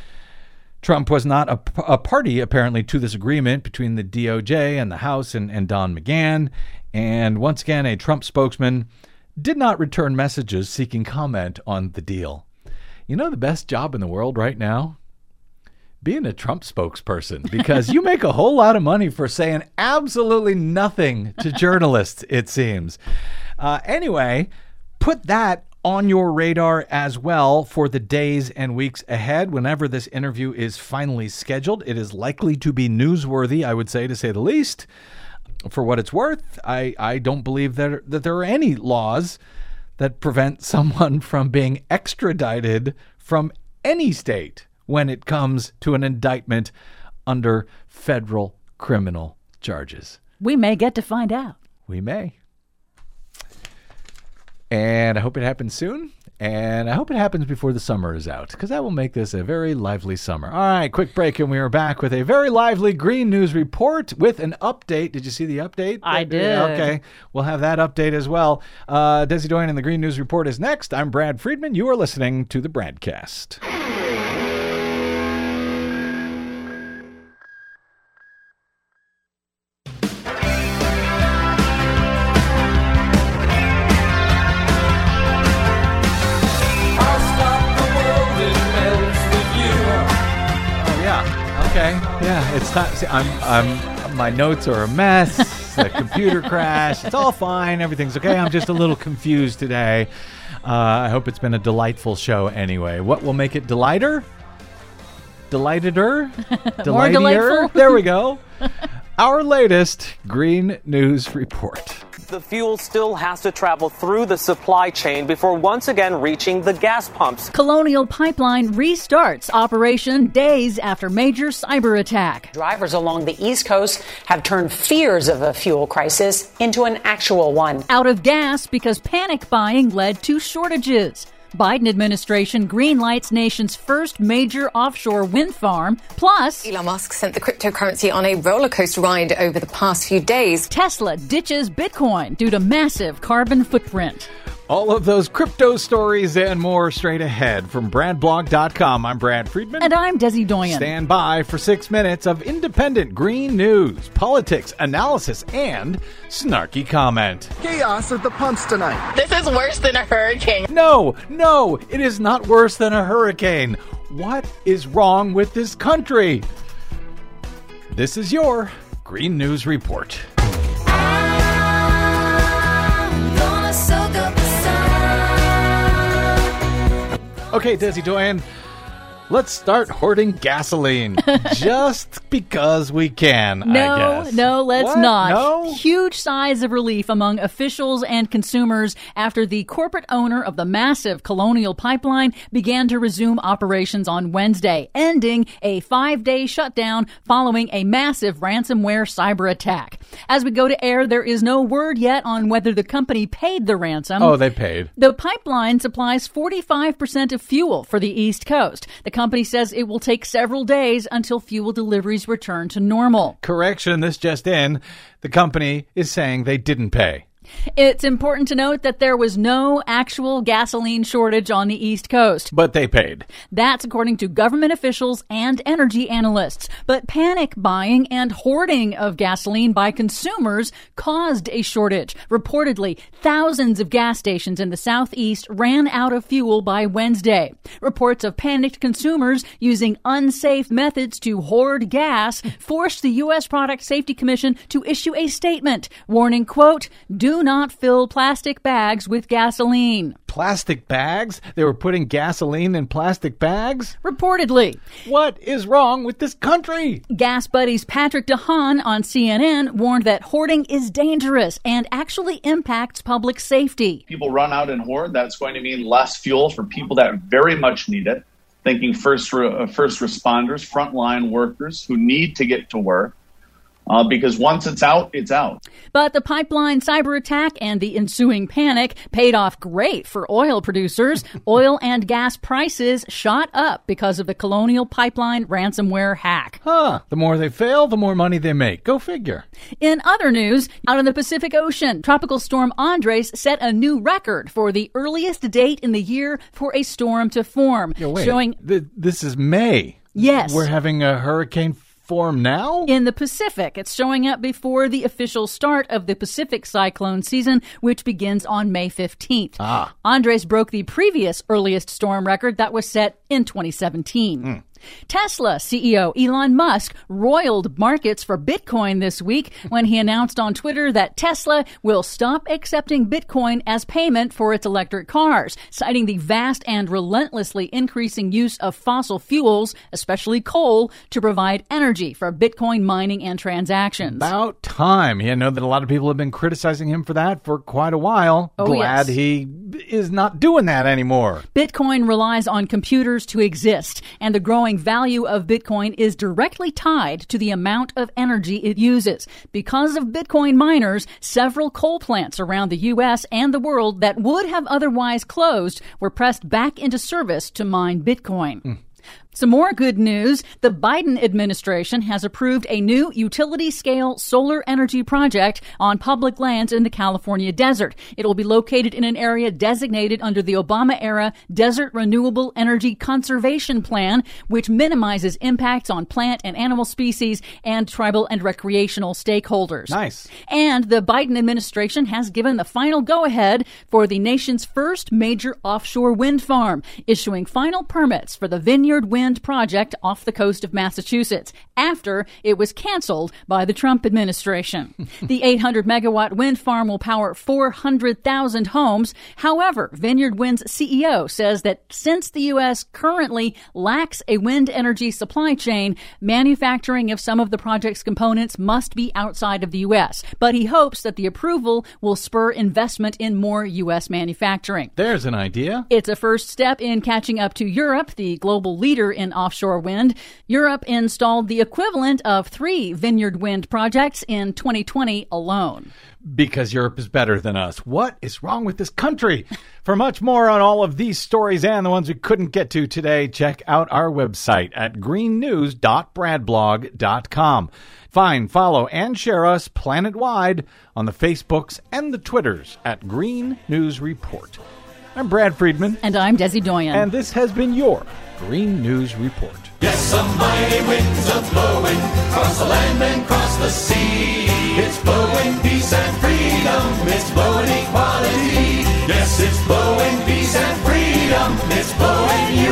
Trump was not a, a party, apparently, to this agreement between the D O J and the House and, and Don McGahn. And once again, a Trump spokesman did not return messages seeking comment on the deal. You know the best job in the world right now? Being a Trump spokesperson, because you make a whole lot of money for saying absolutely nothing to journalists, it seems. Uh, anyway, put that on your radar as well for the days and weeks ahead. Whenever this interview is finally scheduled, it is likely to be newsworthy, I would say, to say the least. For what it's worth, I, I don't believe that, that there are any laws that prevent someone from being extradited from any state when it comes to an indictment under federal criminal charges. We may get to find out. We may. And I hope it happens soon. And I hope it happens before the summer is out, because that will make this a very lively summer. All right, quick break, and we are back with a very lively Green News Report with an update. Did you see the update? I did. Okay, we'll have that update as well. Uh, Desi Doyen and the Green News Report is next. I'm Brad Friedman. You are listening to the Bradcast. Okay. Yeah, it's not. See, I'm. I'm. My notes are a mess. The computer crashed. It's all fine. Everything's okay. I'm just a little confused today. Uh, I hope it's been a delightful show. Anyway, what will make it delighter? Delighteder? More delightful. There we go. Our latest Green News Report. The fuel still has to travel through the supply chain before once again reaching the gas pumps. Colonial Pipeline restarts operation days after major cyber attack. Drivers along the East Coast have turned fears of a fuel crisis into an actual one. Out of gas because panic buying led to shortages. Biden administration greenlights nation's first major offshore wind farm. Plus, Elon Musk sent the cryptocurrency on a roller coaster ride over the past few days. Tesla ditches Bitcoin due to massive carbon footprint. All of those crypto stories and more straight ahead from Brad Blog dot com. I'm Brad Friedman. And I'm Desi Doyen. Stand by for six minutes of independent green news, politics, analysis, and snarky comment. Chaos at the pumps tonight. This is worse than a hurricane. No, no, it is not worse than a hurricane. What is wrong with this country? This is your Green News Report. Okay, Desi Doyen, let's start hoarding gasoline just because we can, no, I guess. No, let's what? not. No? Huge sighs of relief among officials and consumers after the corporate owner of the massive Colonial Pipeline began to resume operations on Wednesday, ending a five-day shutdown following a massive ransomware cyber attack. As we go to air, there is no word yet on whether the company paid the ransom. Oh, they paid. The pipeline supplies forty-five percent of fuel for the East Coast. The company says it will take several days until fuel deliveries return to normal. Correction, this just in. The company is saying they didn't pay. It's important to note that there was no actual gasoline shortage on the East Coast. But they paid. That's according to government officials and energy analysts. But panic buying and hoarding of gasoline by consumers caused a shortage. Reportedly, thousands of gas stations in the Southeast ran out of fuel by Wednesday. Reports of panicked consumers using unsafe methods to hoard gas forced the U S Product Safety Commission to issue a statement warning, quote, "Do not fill plastic bags with gasoline." Plastic bags? They were putting gasoline in plastic bags? Reportedly. What is wrong with this country? Gas Buddy's Patrick DeHaan on C N N warned that hoarding is dangerous and actually impacts public safety. People run out and hoard. That's going to mean less fuel for people that very much need it. Thinking first, re- uh, first responders, frontline workers who need to get to work. Uh, because once it's out, it's out. But the pipeline cyber attack and the ensuing panic paid off great for oil producers. Oil and gas prices shot up because of the Colonial Pipeline ransomware hack. Huh. The more they fail, the more money they make. Go figure. In other news, out in the Pacific Ocean, Tropical Storm Andres set a new record for the earliest date in the year for a storm to form. Yo, wait. Showing Th- this is May. Yes. We're having a hurricane form now? In the Pacific. It's showing up before the official start of the Pacific cyclone season, which begins on May fifteenth. Ah. Andres broke the previous earliest storm record that was set in twenty seventeen. Mm. Tesla C E O Elon Musk roiled markets for Bitcoin this week when he announced on Twitter that Tesla will stop accepting Bitcoin as payment for its electric cars, citing the vast and relentlessly increasing use of fossil fuels, especially coal, to provide energy for Bitcoin mining and transactions. About time. Yeah, I know that a lot of people have been criticizing him for that for quite a while. Oh, Glad yes. he is not doing that anymore. Bitcoin relies on computers to exist, and the growing value of Bitcoin is directly tied to the amount of energy it uses. Because of Bitcoin miners, several coal plants around the U S and the world that would have otherwise closed were pressed back into service to mine Bitcoin. Mm. Some more good news. The Biden administration has approved a new utility-scale solar energy project on public lands in the California desert. It will be located in an area designated under the Obama-era Desert Renewable Energy Conservation Plan, which minimizes impacts on plant and animal species and tribal and recreational stakeholders. Nice. And the Biden administration has given the final go-ahead for the nation's first major offshore wind farm, issuing final permits for the Vineyard Wind project off the coast of Massachusetts after it was canceled by the Trump administration. The eight hundred megawatt wind farm will power four hundred thousand homes. However, Vineyard Wind's C E O says that since the U S currently lacks a wind energy supply chain, manufacturing of some of the project's components must be outside of the U S. But he hopes that the approval will spur investment in more U S manufacturing. There's an idea. It's a first step in catching up to Europe, the global leader in offshore wind. Europe installed the equivalent of three Vineyard Wind projects in twenty twenty alone. Because Europe is better than us. What is wrong with this country? For much more on all of these stories and the ones we couldn't get to today, check out our website at green news dot brad blog dot com. Find, follow, and share us planet-wide on the Facebooks and the Twitters at Green News Report. I'm Brad Friedman. And I'm Desi Doyen. And this has been your Green News Report. Yes, some mighty winds are blowing across the land and across the sea. It's blowing peace and freedom. It's blowing equality. Yes, it's blowing peace and freedom. It's blowing you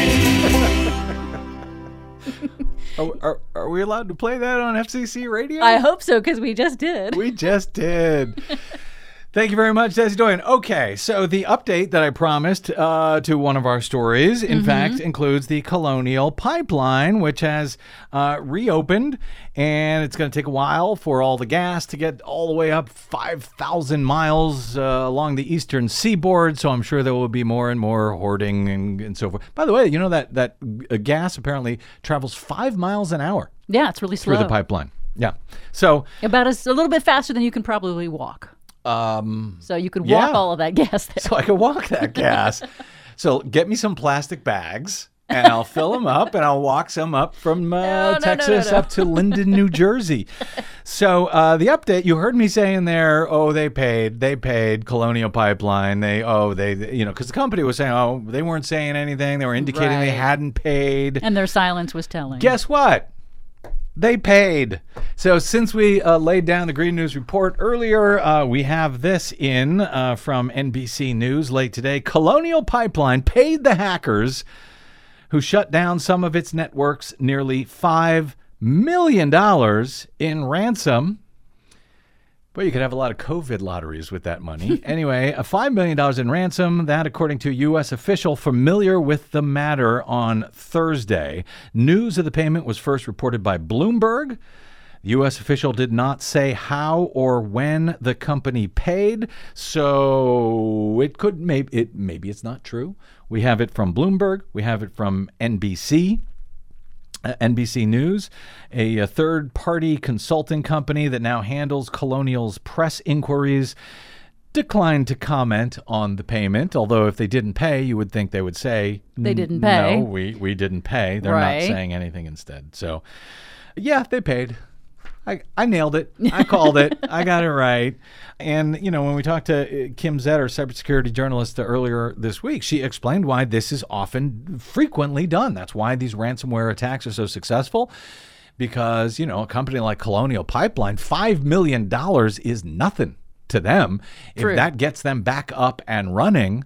and me. Are, are, are we allowed to play that on F C C radio? I hope so, because we just did. We just did. Thank you very much, Desi Doyen. Okay, so the update that I promised uh, to one of our stories, in mm-hmm. fact, includes the Colonial Pipeline, which has uh, reopened, and it's going to take a while for all the gas to get all the way up five thousand miles uh, along the eastern seaboard, so I'm sure there will be more and more hoarding and, and so forth. By the way, you know that, that uh, gas apparently travels five miles an hour. Yeah, it's really slow. Through the pipeline. Yeah. So about a, a little bit faster than you can probably walk. Um, so you could walk yeah. all of that gas there. So I could walk that gas. So get me some plastic bags and I'll fill them up, and I'll walk some up from uh, no, no, Texas no, no, no. up to Linden, New Jersey. So uh, the update, you heard me saying there, oh, they paid, they paid Colonial Pipeline. They, oh, they, you know, because the company was saying, oh, they weren't saying anything. They were indicating Right. they hadn't paid. And their silence was telling. Guess what? They paid. So since we uh, laid down the Green News report earlier, uh, we have this in uh, from N B C News late today. Colonial Pipeline paid the hackers who shut down some of its networks nearly five million dollars in ransom. Well, you could have a lot of COVID lotteries with that money. Anyway, a five million dollars in ransom, that according to a U S official familiar with the matter on Thursday. News of the payment was first reported by Bloomberg. The U S official did not say how or when the company paid, so it could maybe it maybe it's not true. We have it from Bloomberg. We have it from N B C. Uh, N B C News, a, a third-party consulting company that now handles Colonial's press inquiries, declined to comment on the payment, although if they didn't pay, you would think they would say, They didn't pay. No, we, we didn't pay. They're Right. not saying anything instead. So, yeah, they paid. I, I nailed it. I called it. I got it right. And, you know, when we talked to uh, Kim Zetter, cybersecurity journalist, uh, earlier this week, she explained why this is often frequently done. That's why these ransomware attacks are so successful. Because, you know, a company like Colonial Pipeline, five million dollars is nothing to them. True. If that gets them back up and running,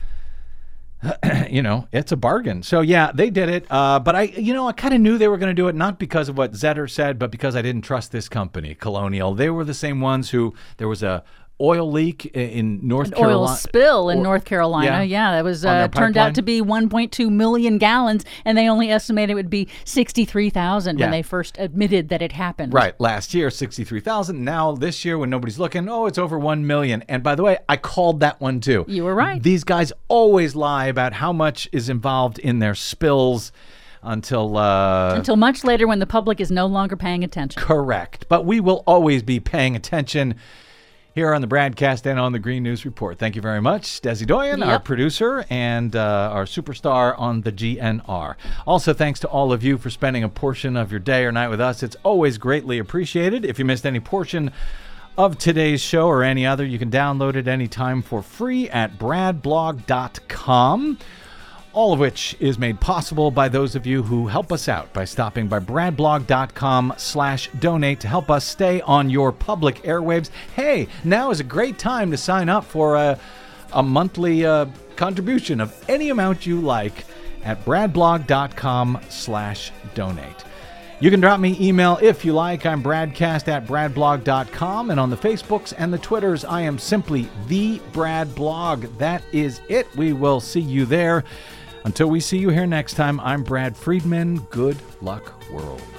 you know, it's a bargain. So, yeah, they did it. Uh, but I, you know, I kind of knew they were going to do it, not because of what Zetter said, but because I didn't trust this company, Colonial. They were the same ones who, there was a oil leak in North An Carolina. oil spill in Or- North Carolina. yeah. Yeah, that was On their uh, turned pipeline. out to be one point two million gallons, and they only estimated it would be sixty-three thousand Yeah. when they first admitted that it happened. Right. Last year, sixty-three thousand. Now, this year, when nobody's looking, oh, it's over one million. And by the way, I called that one too. You were right. These guys always lie about how much is involved in their spills until... Uh, Until much later when the public is no longer paying attention. Correct. But we will always be paying attention here on the Bradcast and on the Green News Report. Thank you very much, Desi Doyen, our Yep. producer and uh, our superstar on the G N R. Also, thanks to all of you for spending a portion of your day or night with us. It's always greatly appreciated. If you missed any portion of today's show or any other, you can download it anytime for free at brad blog dot com. All of which is made possible by those of you who help us out by stopping by brad blog dot com slash donate to help us stay on your public airwaves. Hey, now is a great time to sign up for a, a monthly uh, contribution of any amount you like at brad blog dot com slash donate. You can drop me email if you like. I'm Bradcast at brad blog dot com, and on the Facebooks and the Twitters, I am simply The Brad Blog. That is it. We will see you there. Until we see you here next time, I'm Brad Friedman. Good luck, world.